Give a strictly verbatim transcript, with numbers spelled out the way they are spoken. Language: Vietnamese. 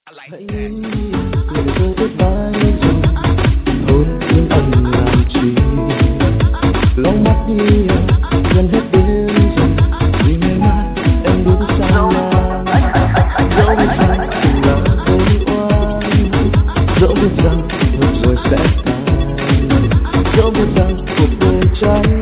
Hãy nín đi, người rơi vết vai lên rồi, thôi yên tâm làm chi, lau mắt đi gần hết đêm rồi, vì ngày mai em bước xa nhà. Dẫu biết rằng tình là dối oan, dẫu biết rằng một rồi sẽ tan, dẫu biết rằng cuộc đời trái